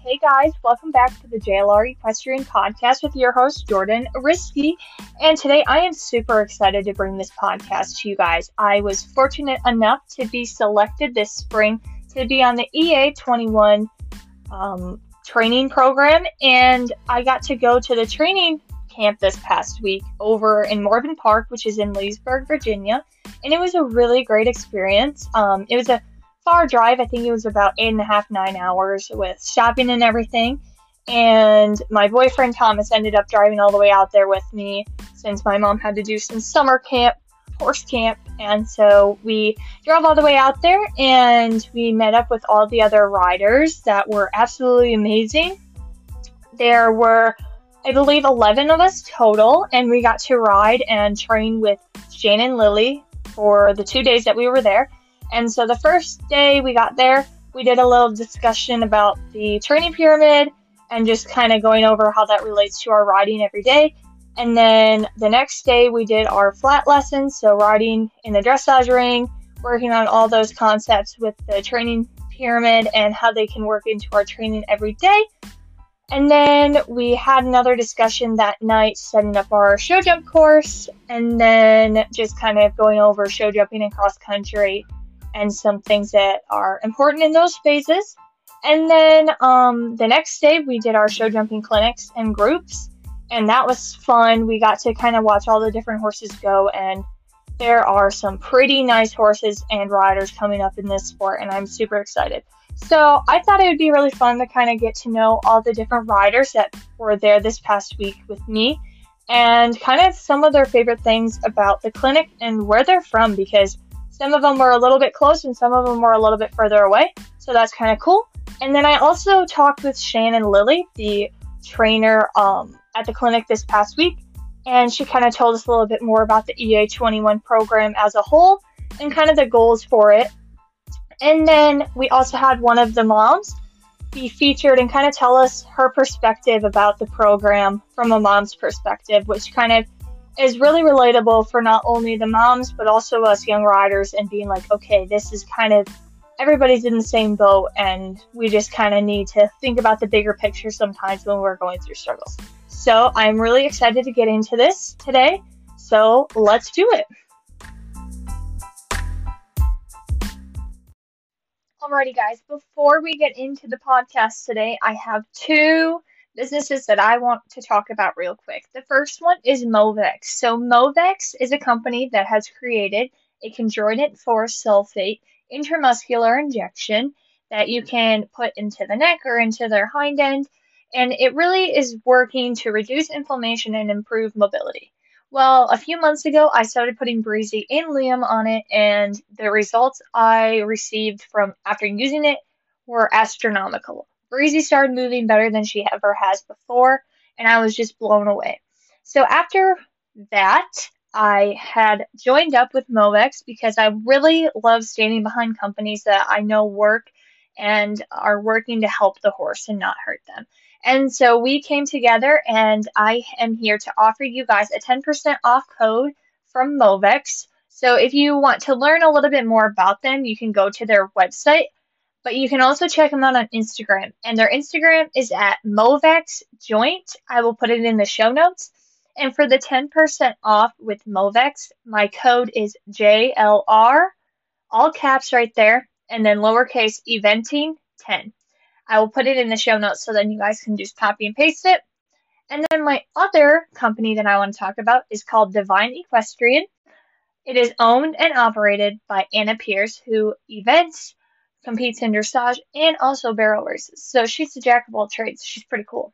Hey guys, welcome back to the JLR Equestrian Podcast with your host Jordan Ariski. And today I am super excited to bring this podcast to you guys. I was fortunate enough to be selected this spring to be on the EA21 training program, and I got to go to the training camp this past week over in Morven Park, which is in Leesburg, Virginia, and it was a really great experience. It was a far drive. I think it was about 8.5, 9 hours with shopping and everything. And my boyfriend Thomas ended up driving all the way out there with me since my mom had to do some summer camp, horse camp. And so we drove all the way out there and we met up with all the other riders that were absolutely amazing. There were, I believe, 11 of us total, and we got to ride and train with Shane and Lily for the 2 days that we were there. And so the first day we got there, we did a little discussion about the training pyramid and just kind of going over how that relates to our riding every day. And then the next day we did our flat lessons, so riding in the dressage ring, working on all those concepts with the training pyramid and how they can work into our training every day. And then we had another discussion that night setting up our show jump course, and then just kind of going over show jumping and cross country and some things that are important in those phases. And then the next day we did our show jumping clinics and groups, and that was fun. We got to kind of watch all the different horses go, and there are some pretty nice horses and riders coming up in this sport, and I'm super excited. So I thought it would be really fun to kind of get to know all the different riders that were there this past week with me, and kind of some of their favorite things about the clinic and where they're from, because some of them were a little bit close and some of them were a little bit further away. So that's kind of cool. And then I also talked with Shane and Lily, the trainer at the clinic this past week. And she kind of told us a little bit more about the EA21 program as a whole and kind of the goals for it. And then we also had one of the moms be featured and kind of tell us her perspective about the program from a mom's perspective, which kind of is really relatable for not only the moms, but also us young riders, and being like, okay, this is kind of, everybody's in the same boat, and we just kind of need to think about the bigger picture sometimes when we're going through struggles. So I'm really excited to get into this today. So let's do it. Alrighty, guys, before we get into the podcast today, I have two businesses that I want to talk about real quick. The first one is Movex. So Movex is a company that has created a chondroitin 4-sulfate intramuscular injection that you can put into the neck or into their hind end, and it really is working to reduce inflammation and improve mobility. Well, a few months ago, I started putting Breezy and Liam on it, and the results I received from after using it were astronomical. Breezy started moving better than she ever has before, and I was just blown away. So after that, I had joined up with Movex because I really love standing behind companies that I know work and are working to help the horse and not hurt them. And so we came together, and I am here to offer you guys a 10% off code from Movex. So if you want to learn a little bit more about them, you can go to their website. But you can also check them out on Instagram, and their Instagram is at Movex Joint. I will put it in the show notes. And for the 10% off with Movex, my code is JLR, all caps right there, and then lowercase eventing 10. I will put it in the show notes so then you guys can just copy and paste it. And then my other company that I want to talk about is called Divine Equestrian. It is owned and operated by Anna Pierce, who events, competes in dressage, and also barrel races. So she's a jack of all trades. She's pretty cool.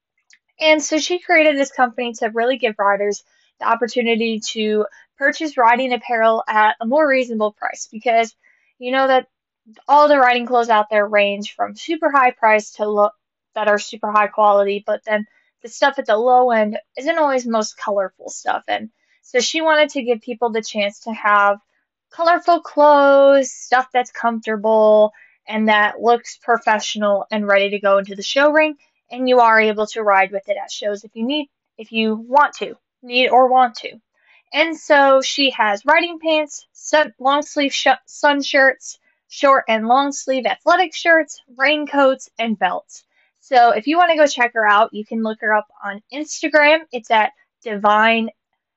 And so she created this company to really give riders the opportunity to purchase riding apparel at a more reasonable price, because you know that all the riding clothes out there range from super high price to that are super high quality, but then the stuff at the low end isn't always most colorful stuff. And so she wanted to give people the chance to have colorful clothes, stuff that's comfortable and that looks professional and ready to go into the show ring, and you are able to ride with it at shows if you want to, need or want to. And so she has riding pants, long sleeve sun shirts, short and long sleeve athletic shirts, raincoats, and belts. So if you want to go check her out, you can look her up on Instagram. It's at Divine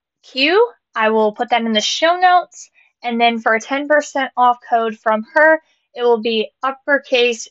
Q. I will put that in the show notes. And then for a 10% off code from her, it will be uppercase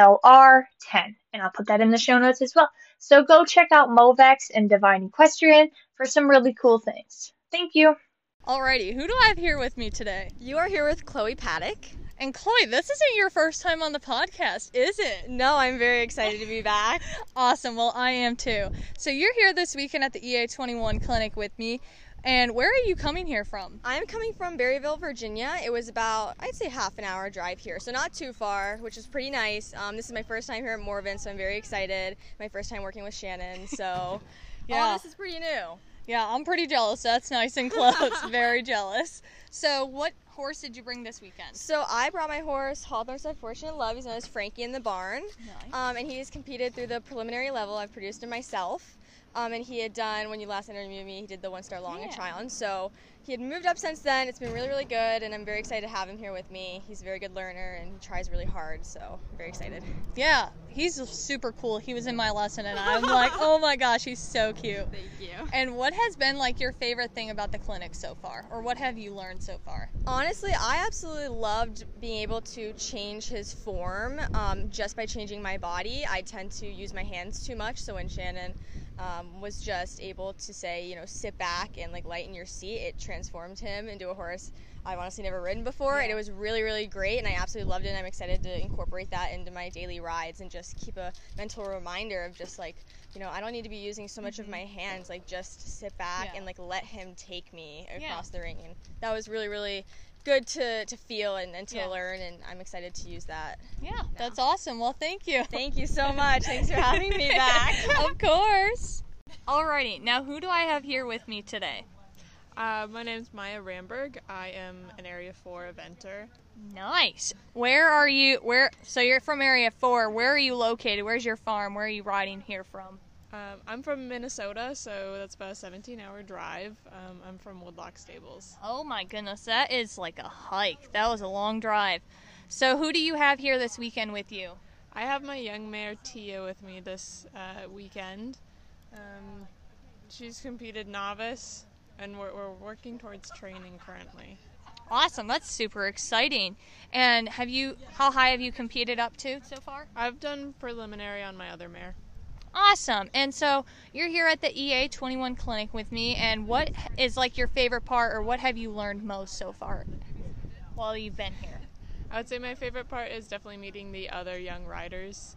JLR10. And I'll put that in the show notes as well. So go check out Movex and Divine Equestrian for some really cool things. Thank you. Alrighty, who do I have here with me today? You are here with Chloe Paddock. And Chloe, this isn't your first time on the podcast, is it? No, I'm very excited to be back. Awesome, well I am too. So you're here this weekend at the EA21 clinic with me. And where are you coming here from? I'm coming from Berryville, Virginia. It was about, I'd say, half an hour drive here, so not too far, which is pretty nice. This is my first time here at Morven, so I'm very excited. My first time working with Shannon, so all this is pretty new. Yeah, I'm pretty jealous. That's nice and close. Very jealous. So what horse did you bring this weekend? So I brought my horse, Hawthorne's Unfortunate Love. He's known as Frankie in the Barn. Nice. And he's competed through the preliminary level. I've produced him myself. And he had done, when you last interviewed me, he did the one-star long and challenge. So he had moved up since then. It's been really, really good, and I'm very excited to have him here with me. He's a very good learner, and he tries really hard, so I'm very excited. Yeah, he's super cool. He was in my lesson, and I'm like, oh my gosh, he's so cute. Thank you. And what has been like your favorite thing about the clinic so far, or what have you learned so far? Honestly, I absolutely loved being able to change his form just by changing my body. I tend to use my hands too much, so when Shannon was just able to say, sit back and like lighten your seat, it transformed him into a horse I've honestly never ridden before, and it was really, really great, and I absolutely loved it, and I'm excited to incorporate that into my daily rides and just keep a mental reminder of just like, I don't need to be using so much of my hands, like just sit back and like let him take me across the ring, and that was really, really good to feel and to learn, and I'm excited to use that. Yeah, that's awesome. Well, thank you. Thank you so much. Thanks for having me back. Of course. Alrighty, now who do I have here with me today? My name's Maya Ramberg. I am an Area 4 eventer. Nice. Where are you? So you're from Area 4. Where are you located? Where's your farm? Where are you riding here from? I'm from Minnesota, so that's about a 17-hour drive. I'm from Woodlock Stables. Oh my goodness, that is like a hike. That was a long drive. So who do you have here this weekend with you? I have my young mare Tia with me this weekend. She's competed novice, and we're working towards training currently. Awesome, that's super exciting. And how high have you competed up to so far? I've done preliminary on my other mare. Awesome. And so you're here at the EA21 clinic with me, and what is like your favorite part, or what have you learned most so far while you've been here? I would say my favorite part is definitely meeting the other young riders,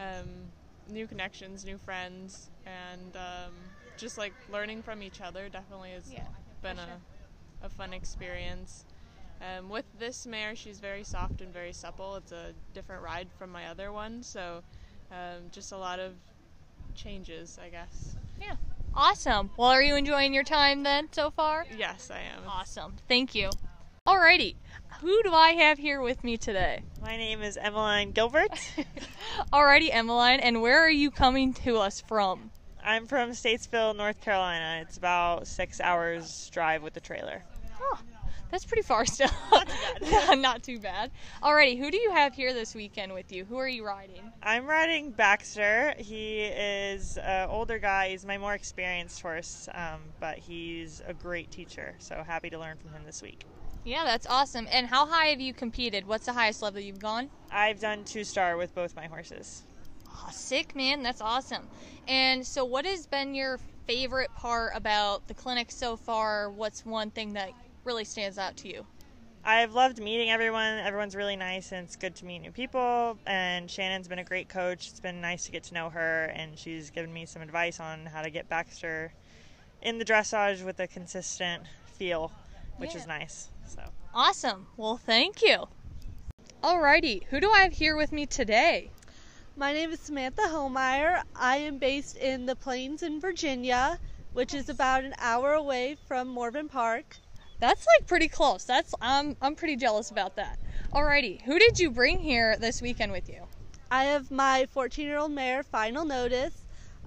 new connections, new friends, and just like learning from each other definitely has been a fun experience. With this mare, she's very soft and very supple. It's a different ride from my other one, so just a lot of changes, I guess. Yeah. Awesome. Well, are you enjoying your time then so far? Yes, I am. Awesome. Thank you. Alrighty. Who do I have here with me today? My name is Emmeline Gilbert. Alrighty, Emmeline. And where are you coming to us from? I'm from Statesville, North Carolina. It's about 6 hours drive with the trailer. Oh, that's pretty far still. Not too bad. Not too bad. Alrighty, who do you have here this weekend with you? Who are you riding? I'm riding Baxter. He is an older guy. He's my more experienced horse, but he's a great teacher, so happy to learn from him this week. Yeah, that's awesome. And how high have you competed? What's the highest level you've gone? I've done 2-star with both my horses. Oh, sick, man. That's awesome. And so what has been your favorite part about the clinic so far? What's one thing that really stands out to you? I've loved meeting everyone. Everyone's really nice, and it's good to meet new people. And Shannon's been a great coach. It's been nice to get to know her, and she's given me some advice on how to get Baxter in the dressage with a consistent feel, which is nice. So awesome. Well, thank you. Alrighty, who do I have here with me today? My name is Samantha Homeyer. I am based in the Plains in Virginia, which is about an hour away from Morven Park. That's like pretty close. I'm pretty jealous about that. Alrighty, who did you bring here this weekend with you? I have my 14-year-old mare, Final Notice.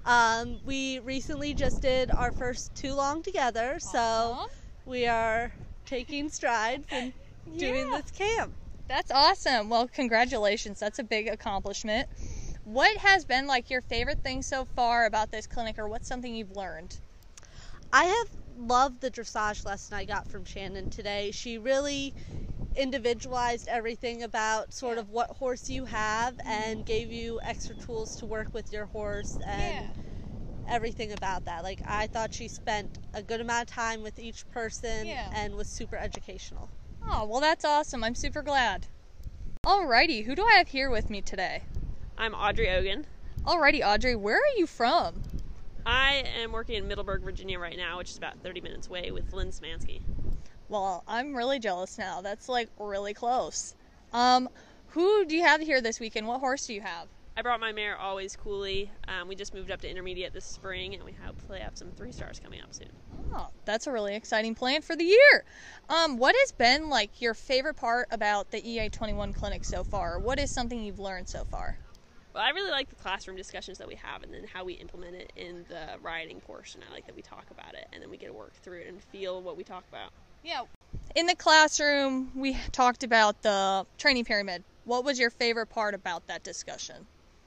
We recently just did our first too long together, so we are taking strides and doing this camp. That's awesome. Well, congratulations. That's a big accomplishment. What has been like your favorite thing so far about this clinic, or what's something you've learned? I have loved the dressage lesson I got from Shannon today. She really individualized everything about sort of what horse you have and gave you extra tools to work with your horse and everything about that. Like, I thought she spent a good amount of time with each person and was super educational. Oh, well, that's awesome. I'm super glad. Alrighty, who do I have here with me today? I'm Audrey Ogan. Alrighty, Audrey, where are you from? I am working in Middleburg, Virginia right now, which is about 30 minutes away with Lynn Smansky. Well, I'm really jealous now. That's like really close. Who do you have here this weekend? What horse do you have? I brought my mare Always Cooley. We just moved up to intermediate this spring, and we hopefully have some 3-stars coming up soon. Oh, that's a really exciting plan for the year. What has been like your favorite part about the EA21 clinic so far? What is something you've learned so far? Well, I really like the classroom discussions that we have and then how we implement it in the riding portion. I like that we talk about it and then we get to work through it and feel what we talk about. Yeah. In the classroom, we talked about the training pyramid. What was your favorite part about that discussion?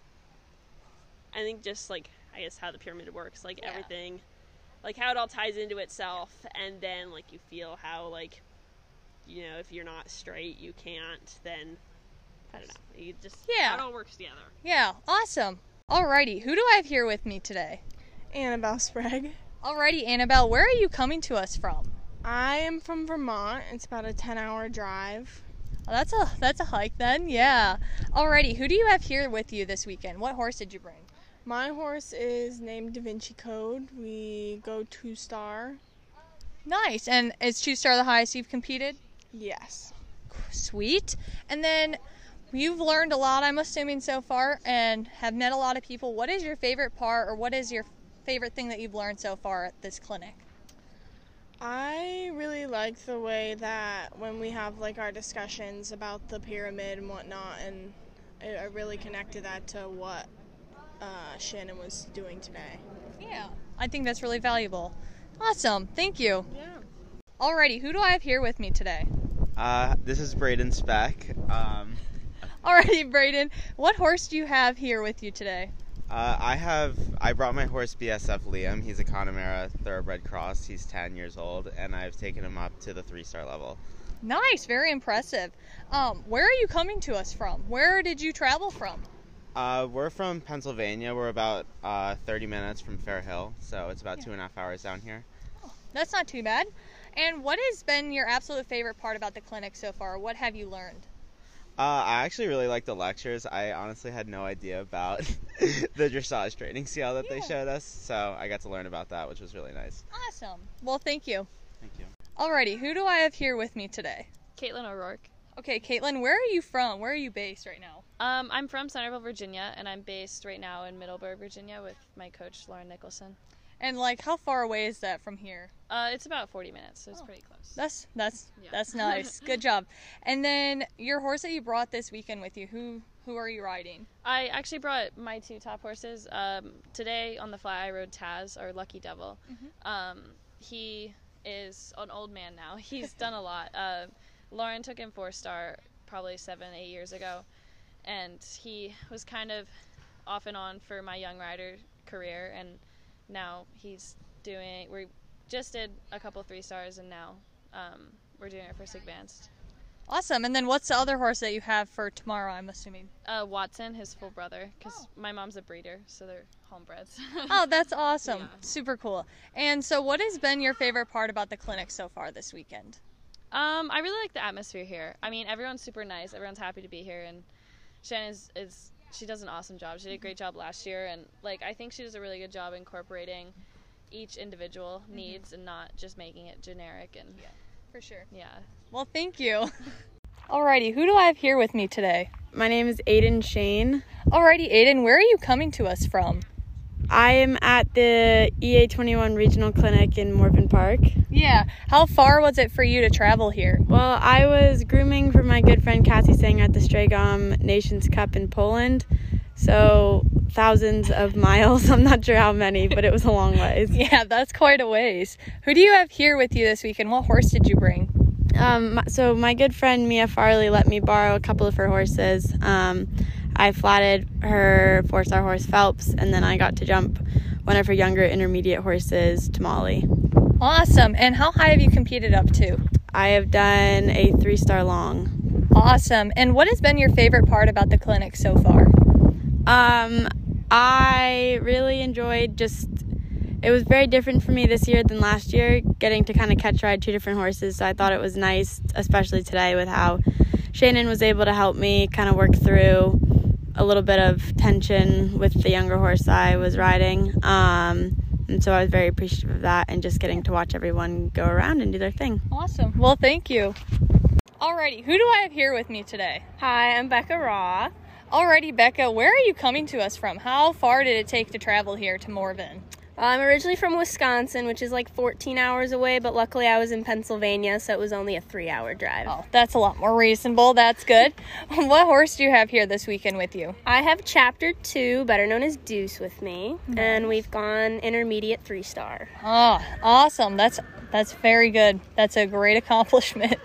I think just like, I guess how the pyramid works, like everything, like how it all ties into itself, and then like you feel how like, you know, if you're not straight, you can't, then I don't know. You just, how it all works together. Yeah, awesome. Alrighty, who do I have here with me today? Annabelle Sprague. Alrighty, Annabelle, where are you coming to us from? I am from Vermont. It's about a 10-hour drive. Oh, that's a hike then, yeah. Alrighty, who do you have here with you this weekend? What horse did you bring? My horse is named Da Vinci Code. We go 2-star. Nice, and is 2-star the highest you've competed? Yes. Sweet. And then you've learned a lot, I'm assuming, so far, and have met a lot of people. What is your favorite part, or what is your favorite thing that you've learned so far at this clinic? I really like the way that when we have like our discussions about the pyramid and whatnot, and I really connected that to what Shannon was doing today. Yeah, I think that's really valuable. Awesome, thank you. Yeah. Alrighty, who do I have here with me today? This is Braden Speck. Alrighty, Braden, what horse do you have here with you today? I brought my horse BSF Liam. He's a Connemara Thoroughbred Cross. He's 10 years old, and I've taken him up to the 3-star level. Nice, very impressive. Where are you coming to us from? Where did you travel from? We're from Pennsylvania. We're about 30 minutes from Fair Hill, so it's about 2.5 hours down here. Oh, that's not too bad. And what has been your absolute favorite part about the clinic so far? What have you learned? I actually really like the lectures. I honestly had no idea about the dressage training scale that they showed us, so I got to learn about that, which was really nice. Awesome. Well, thank you. Thank you. Alrighty, who do I have here with me today? Caitlin O'Rourke. Okay, Caitlin, where are you from? Where are you based right now? I'm from Centerville, Virginia, and I'm based right now in Middleburg, Virginia with my coach, Lauren Nicholson. And like, how far away is that from here? It's about 40 minutes, so it's pretty close. That's nice. Good job. And then your horse that you brought this weekend with you, who are you riding? I actually brought my 2 top horses. Today on the fly I rode Taz, or Lucky Devil. Mm-hmm. He is an old man now. He's done a lot. Lauren took him 4-star probably 7-8 years ago, and he was kind of off and on for my young rider career, and now we just did a couple 3-stars, and now we're doing our first advanced. Awesome. And then what's the other horse that you have for tomorrow, I'm assuming? Watson, his full brother, because my mom's a breeder, so they're homebreds. Oh, that's awesome. Yeah. Super cool. And so what has been your favorite part about the clinic so far this weekend? I really like the atmosphere here. I mean, everyone's super nice. Everyone's happy to be here, and Shannon she does an awesome job. She did a great job last year, and like I think she does a really good job incorporating each individual needs and not just making it generic. And for sure. Yeah. Well, thank you. Alrighty, who do I have here with me today? My name is Aiden Shane. Alrighty, Aiden, where are you coming to us from? I am at the EA21 Regional Clinic in Morven Park. Yeah. How far was it for you to travel here? Well, I was grooming for my good friend Cassie Sang at the Stragom Nations Cup in Poland. So thousands of miles. I'm not sure how many, but it was a long ways. Yeah, that's quite a ways. Who do you have here with you this week, and what horse did you bring? So my good friend Mia Farley let me borrow a couple of her horses. I flatted her 4-star horse Phelps, and then I got to jump one of her younger intermediate horses, Tamale. Awesome. And how high have you competed up to? I have done a 3-star long. Awesome. And what has been your favorite part about the clinic so far? I really enjoyed it was very different for me this year than last year, getting to kind of catch ride 2 different horses. So I thought it was nice, especially today, with how Shannon was able to help me kind of work through a little bit of tension with the younger horse I was riding. And so I was very appreciative of that and just getting to watch everyone go around and do their thing. Awesome. Well, thank you. Alrighty, who do I have here with me today? Hi, I'm Becca Raw. Alrighty, Becca, where are you coming to us from? How far did it take to travel here to Morven? I'm originally from Wisconsin, which is like 14 hours away, but luckily I was in Pennsylvania, so it was only a 3-hour drive. Oh, that's a lot more reasonable. That's good. What horse do you have here this weekend with you? I have Chapter 2, better known as Deuce, with me, and we've gone intermediate 3-star. Oh, awesome. That's very good. That's a great accomplishment.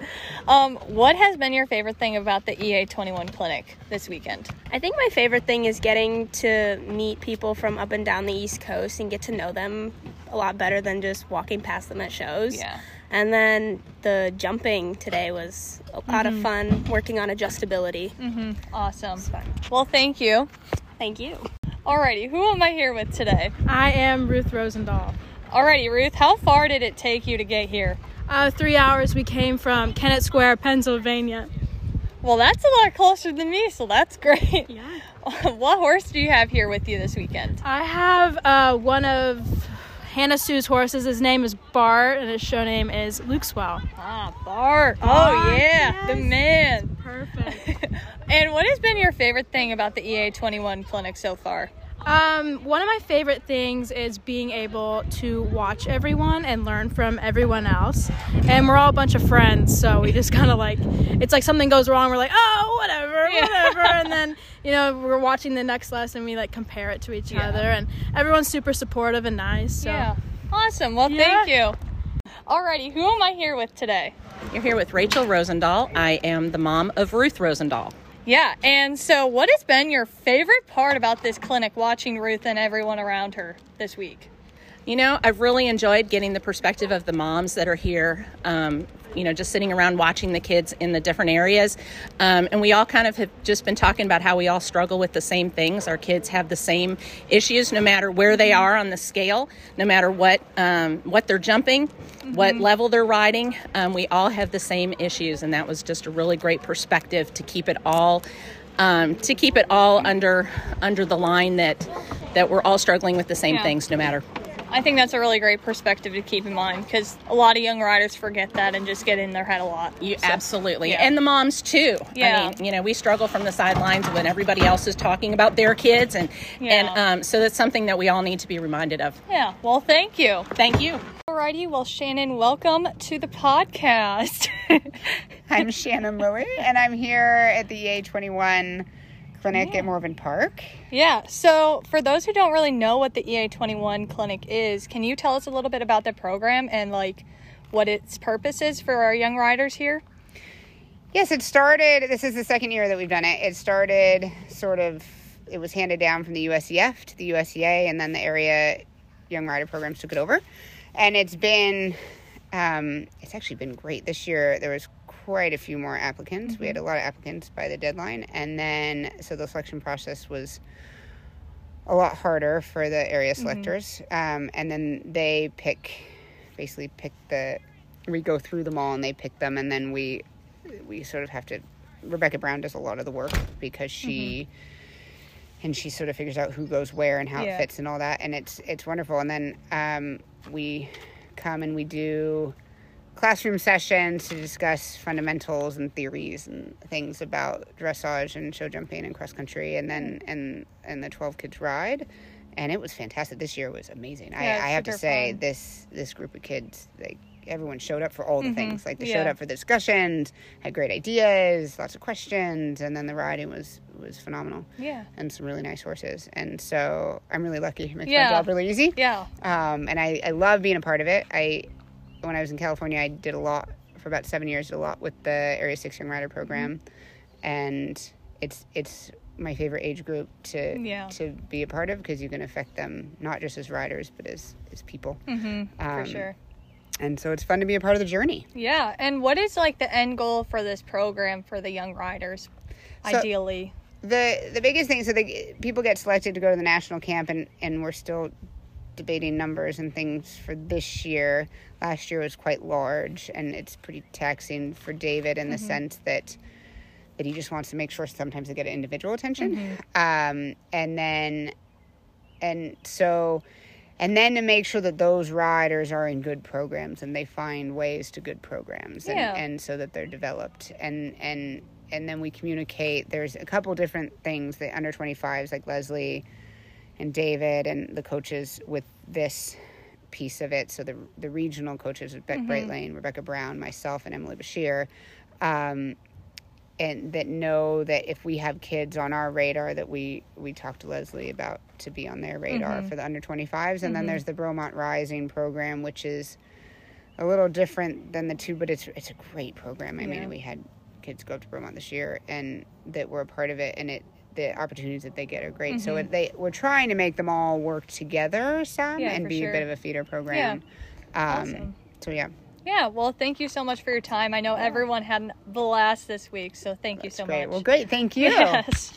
What has been your favorite thing about the EA21 clinic this weekend? I think my favorite thing is getting to meet people from up and down the East Coast and get to know them a lot better than just walking past them at shows. Yeah. And then the jumping today was a lot of fun, working on adjustability. Awesome. Well, thank you. Thank you. Alrighty, who am I here with today? I am Ruth Rosendahl. Alrighty, Ruth, how far did it take you to get here? 3 hours. We came from Kennett Square, Pennsylvania. Well, that's a lot closer than me, so that's great. Yeah. What horse do you have here with you this weekend? I have one of Hannah Sue's horses. His name is Bart, and his show name is Luke Swell. Ah, Bart. Oh, yeah, yes. The man. Perfect. And what has been your favorite thing about the EA21 clinic so far? One of my favorite things is being able to watch everyone and learn from everyone else. And we're all a bunch of friends, so we just kind of it's like something goes wrong, we're like, oh, whatever. And then, we're watching the next lesson, we compare it to each other, and everyone's super supportive and nice. So. Yeah. Awesome. Well, thank you. Alrighty, who am I here with today? You're here with Rachel Rosendahl. I am the mom of Ruth Rosendahl. Yeah, and so what has been your favorite part about this clinic, watching Ruth and everyone around her this week? I've really enjoyed getting the perspective of the moms that are here, just sitting around watching the kids in the different areas. And we all kind of have just been talking about how we all struggle with the same things. Our kids have the same issues, no matter where they are on the scale, no matter what they're jumping, what level they're riding. We all have the same issues, and that was just a really great perspective to keep it all under the line that we're all struggling with the same things, no matter. I think that's a really great perspective to keep in mind, because a lot of young riders forget that and just get in their head a lot. Absolutely. Yeah. And the moms too. Yeah. I mean, we struggle from the sidelines when everybody else is talking about their kids, and so that's something that we all need to be reminded of. Yeah. Well, thank you. Thank you. Alrighty. Well, Shannon, welcome to the podcast. I'm Shannon Lilly, and I'm here at the EA21 clinic at Morven Park. Yeah, so for those who don't really know what the EA21 clinic is, can you tell us a little bit about the program and what its purpose is for our young riders here? Yes, it started, this is the second year that we've done it. It started it was handed down from the USEF to the USEA, and then the area young rider programs took it over. And it's actually been great. This year there was quite a few more applicants. We had a lot of applicants by the deadline, and then so the selection process was a lot harder for the area selectors. And then they we go through them all and they pick them, and then we sort of have to. Rebecca Brown does a lot of the work because she sort of figures out who goes where and how it fits and all that, and it's wonderful. And then we come and we do classroom sessions to discuss fundamentals and theories and things about dressage and show jumping and cross country, and then and the 12 kids ride, and it was fantastic. This year was amazing. I have to say, this group of kids, everyone showed up for all the things. They showed up for the discussions, had great ideas, lots of questions, and then the riding was phenomenal. Yeah. And some really nice horses. And so I'm really lucky. It makes my job really easy. Yeah. And I love being a part of it. When I was in California, I did a lot for about 7 years, with the Area 6 Young Rider program. And it's my favorite age group to be a part of, because you can affect them not just as riders but as people. For sure. And so it's fun to be a part of the journey. Yeah. And what is like the end goal for this program for the young riders, ideally? The biggest thing, so people get selected to go to the national camp, and we're still debating numbers and things for this year. Last year was quite large, and it's pretty taxing for David in the sense that he just wants to make sure sometimes they get individual attention. And then to make sure that those riders are in good programs and they find ways to good programs and so that they're developed. And then we communicate. There's a couple different things, the under 25s like Leslie and David and the coaches with this piece of it. So the regional coaches, Beck Bright Lane, Rebecca Brown, myself, and Emily Bashir, and that know that if we have kids on our radar, that we talk to Leslie about to be on their radar for the under 25s. And then there's the Bromont Rising program, which is a little different than the two, but it's a great program. I mean, we had kids go up to Bromont this year and that were a part of it, and the opportunities that they get are great. So we're trying to make them all work together some and be a bit of a feeder program. Awesome. So yeah. Yeah, well, thank you so much for your time. I know everyone had a blast this week, so thank you so much. Well, great. Thank you. Yes.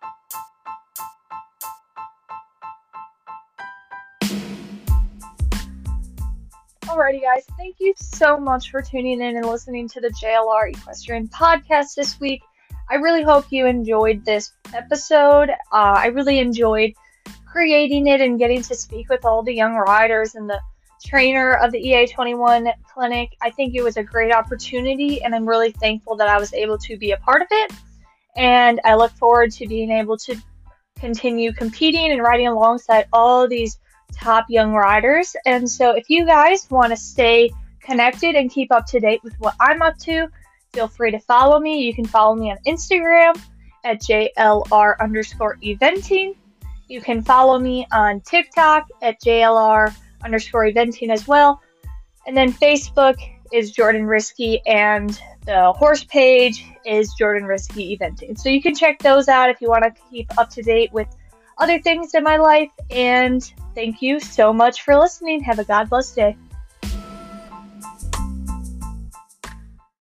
Alrighty, guys. Thank you so much for tuning in and listening to the JLR Equestrian Podcast this week. I really hope you enjoyed this episode. I really enjoyed creating it and getting to speak with all the young riders and the trainer of the EA21 clinic. I think it was a great opportunity, and I'm really thankful that I was able to be a part of it. And I look forward to being able to continue competing and riding alongside all of these top young riders. And so if you guys want to stay connected and keep up to date with what I'm up to, feel free to follow me. You can follow me on Instagram at JLR_eventing. You can follow me on TikTok at JLR_eventing as well. And then Facebook is Jordan Risky, and the horse page is Jordan Risky Eventing. So you can check those out if you want to keep up to date with other things in my life. And thank you so much for listening. Have a God bless day.